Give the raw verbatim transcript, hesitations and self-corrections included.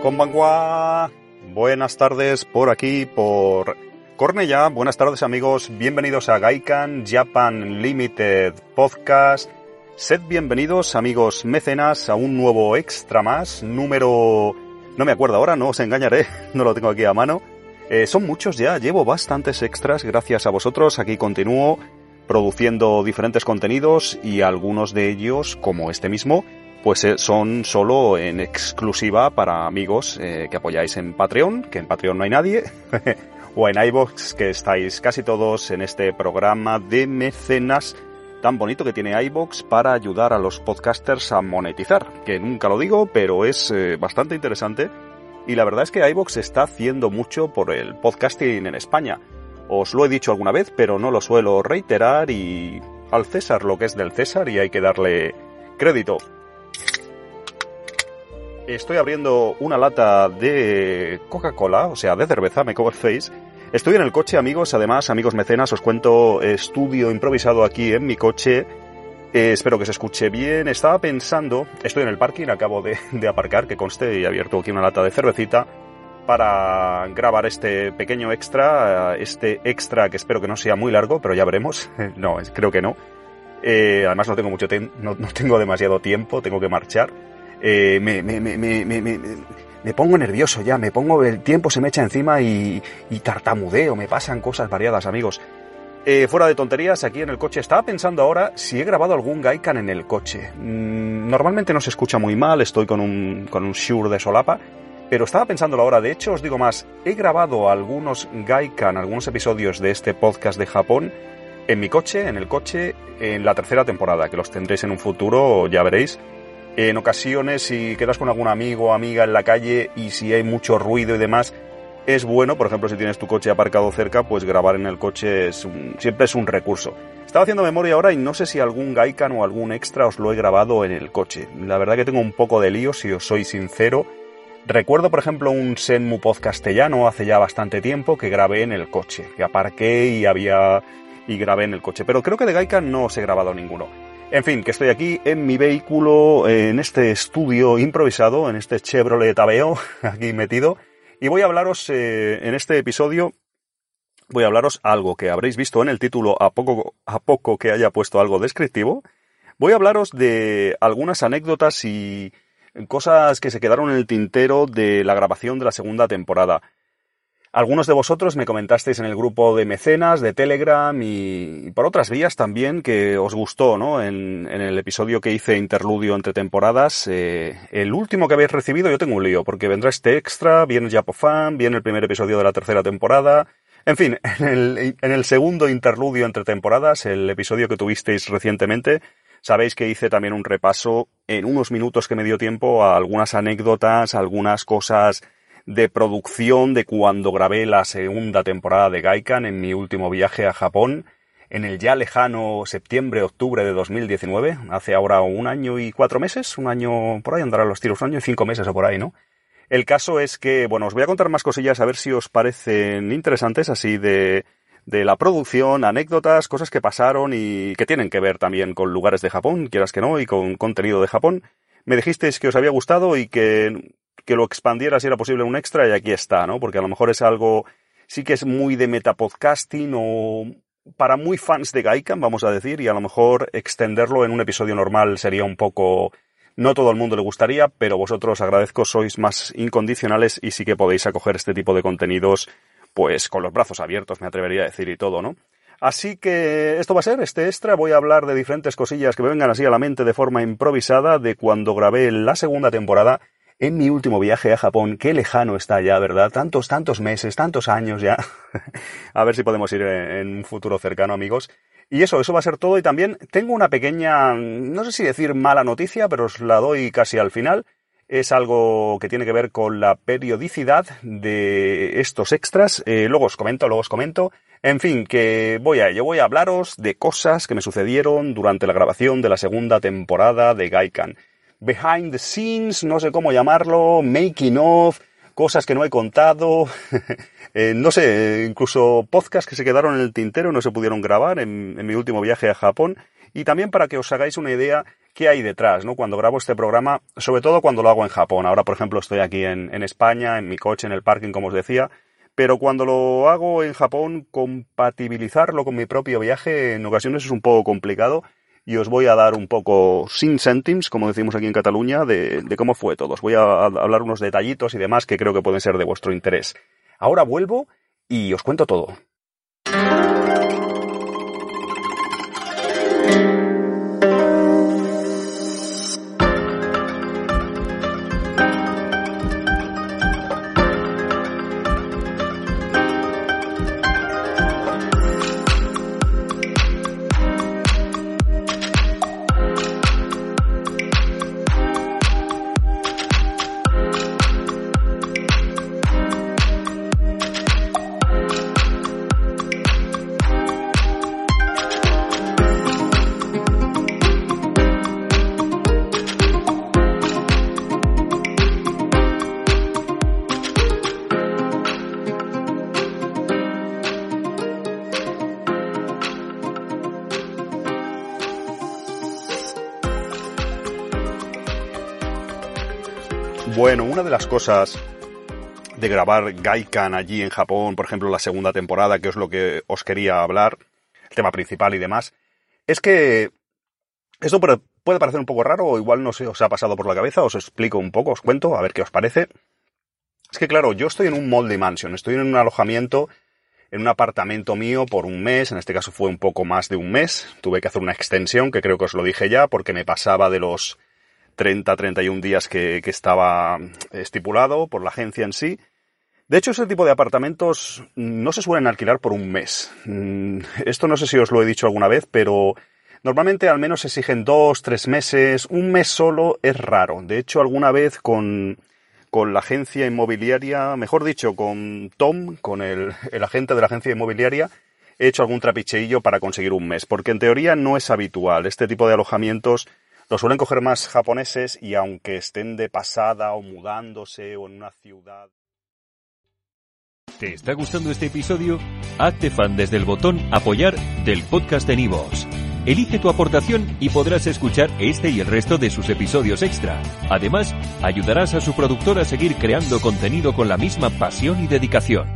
Konbanwa, buenas tardes por aquí, por Cornellá. Buenas tardes, amigos, bienvenidos a Gaikan Japan Limited Podcast. Sed bienvenidos, amigos mecenas, a un nuevo extra más, número... no me acuerdo ahora, no os engañaré, no lo tengo aquí a mano. Eh, son muchos ya, llevo bastantes extras gracias a vosotros. Aquí continúo produciendo diferentes contenidos y algunos de ellos, como este mismo, pues eh, son solo en exclusiva para amigos eh, que apoyáis en Patreon, que en Patreon no hay nadie, o en iVoox, que estáis casi todos en este programa de mecenas tan bonito que tiene iVoox para ayudar a los podcasters a monetizar, que nunca lo digo, pero es eh, bastante interesante. Y la verdad es que iVoox está haciendo mucho por el podcasting en España. Os lo he dicho alguna vez, pero no lo suelo reiterar, y al César lo que es del César, y hay que darle crédito. Estoy abriendo una lata de Coca-Cola, o sea, de cerveza, me conocéis. Estoy en el coche, amigos, además, amigos mecenas, os cuento, estudio improvisado aquí en mi coche. Eh, espero que se escuche bien. Estaba pensando, estoy en el parking, acabo de, de aparcar, que conste, y he abierto aquí una lata de cervecita para grabar este pequeño extra, este extra que espero que no sea muy largo, pero ya veremos. No, creo que no. Eh, además no tengo mucho tem- no, no tengo demasiado tiempo, tengo que marchar. Eh, me, me, me, me, me, me, me pongo nervioso ya, me pongo, el tiempo se me echa encima y, y tartamudeo, me pasan cosas variadas, amigos. Eh, fuera de tonterías, aquí en el coche, estaba pensando ahora si he grabado algún Gaikan en el coche. Mm, normalmente no se escucha muy mal, estoy con un, con un Shure de solapa, pero estaba pensando ahora, de hecho os digo más, he grabado algunos Gaikan, algunos episodios de este podcast de Japón en mi coche, en el coche, en la tercera temporada, que los tendréis en un futuro, ya veréis. En ocasiones, si quedas con algún amigo o amiga en la calle y si hay mucho ruido y demás, es bueno, por ejemplo, si tienes tu coche aparcado cerca, pues grabar en el coche es un, siempre es un recurso. Estaba haciendo memoria ahora y no sé si algún Gaikan o algún extra os lo he grabado en el coche. La verdad que tengo un poco de lío, si os soy sincero. Recuerdo, por ejemplo, un Senmu podcastellano hace ya bastante tiempo que grabé en el coche, que aparqué y había y grabé en el coche, pero creo que de Gaikan no os he grabado ninguno. En fin, que estoy aquí en mi vehículo, en este estudio improvisado, en este Chevrolet Aveo, aquí metido, y voy a hablaros eh, en este episodio, voy a hablaros algo que habréis visto en el título a poco, a poco que haya puesto algo descriptivo. Voy a hablaros de algunas anécdotas y cosas que se quedaron en el tintero de la grabación de la segunda temporada. Algunos de vosotros me comentasteis en el grupo de mecenas, de Telegram y por otras vías también que os gustó, ¿no? En, en el episodio que hice interludio entre temporadas, eh, el último que habéis recibido, yo tengo un lío, porque vendrá este extra, viene el Japofan, viene el primer episodio de la tercera temporada. En fin, en el, en el segundo interludio entre temporadas, el episodio que tuvisteis recientemente, sabéis que hice también un repaso en unos minutos que me dio tiempo a algunas anécdotas, algunas cosas de producción de cuando grabé la segunda temporada de Gaikan en mi último viaje a Japón, en el ya lejano septiembre-octubre de dos mil diecinueve, hace ahora un año y cuatro meses, un año, por ahí andarán los tiros, un año y cinco meses o por ahí, ¿no? El caso es que, bueno, os voy a contar más cosillas a ver si os parecen interesantes, así de, de la producción, anécdotas, cosas que pasaron y que tienen que ver también con lugares de Japón, quieras que no, y con contenido de Japón. Me dijisteis que os había gustado y que... que lo expandiera si era posible un extra, y aquí está, ¿no? Porque a lo mejor es algo, sí que es muy de metapodcasting o para muy fans de Gaikan, vamos a decir, y a lo mejor extenderlo en un episodio normal sería un poco, no todo el mundo le gustaría, pero vosotros agradezco, sois más incondicionales y sí que podéis acoger este tipo de contenidos, pues con los brazos abiertos, me atrevería a decir, y todo, ¿no? Así que esto va a ser este extra, voy a hablar de diferentes cosillas que me vengan así a la mente de forma improvisada de cuando grabé la segunda temporada en mi último viaje a Japón. Qué lejano está ya, ¿verdad? Tantos, tantos meses, tantos años ya. A ver si podemos ir en un futuro cercano, amigos. Y eso, eso va a ser todo. Y también tengo una pequeña, no sé si decir mala noticia, pero os la doy casi al final. Es algo que tiene que ver con la periodicidad de estos extras. Eh, luego os comento, luego os comento. En fin, que voy a ello. Voy a hablaros de cosas que me sucedieron durante la grabación de la segunda temporada de Gaikan. Behind the scenes, no sé cómo llamarlo, making of, cosas que no he contado, eh, no sé, incluso podcasts que se quedaron en el tintero, no se pudieron grabar en, en mi último viaje a Japón, y también para que os hagáis una idea qué hay detrás, ¿no? Cuando grabo este programa, sobre todo cuando lo hago en Japón. Ahora, por ejemplo, estoy aquí en, en España, en mi coche, en el parking, como os decía, pero cuando lo hago en Japón, compatibilizarlo con mi propio viaje en ocasiones es un poco complicado y os voy a dar un poco sin cèntims, como decimos aquí en Cataluña, de, de cómo fue todo. Os voy a, a hablar unos detallitos y demás que creo que pueden ser de vuestro interés. Ahora vuelvo y os cuento todo. Bueno, una de las cosas de grabar Gaikan allí en Japón, por ejemplo, la segunda temporada, que es lo que os quería hablar, el tema principal y demás, es que esto puede parecer un poco raro, o igual no sé, os ha pasado por la cabeza, os explico un poco, os cuento, a ver qué os parece. Es que claro, yo estoy en un molde mansion, estoy en un alojamiento, en un apartamento mío por un mes, en este caso fue un poco más de un mes, tuve que hacer una extensión, que creo que os lo dije ya, porque me pasaba de los treinta, treinta y un días que, que estaba estipulado por la agencia en sí. De hecho, ese tipo de apartamentos no se suelen alquilar por un mes. Esto no sé si os lo he dicho alguna vez, pero normalmente al menos exigen dos, tres meses. Un mes solo es raro. De hecho, alguna vez con, con la agencia inmobiliaria, mejor dicho, con Tom, con el, el agente de la agencia inmobiliaria, he hecho algún trapicheillo para conseguir un mes, porque en teoría no es habitual. Este tipo de alojamientos lo suelen coger más japoneses y aunque estén de pasada o mudándose o en una ciudad... ¿Te está gustando este episodio? Hazte fan desde el botón Apoyar del podcast de Nivos. Elige tu aportación y podrás escuchar este y el resto de sus episodios extra. Además, ayudarás a su productor a seguir creando contenido con la misma pasión y dedicación.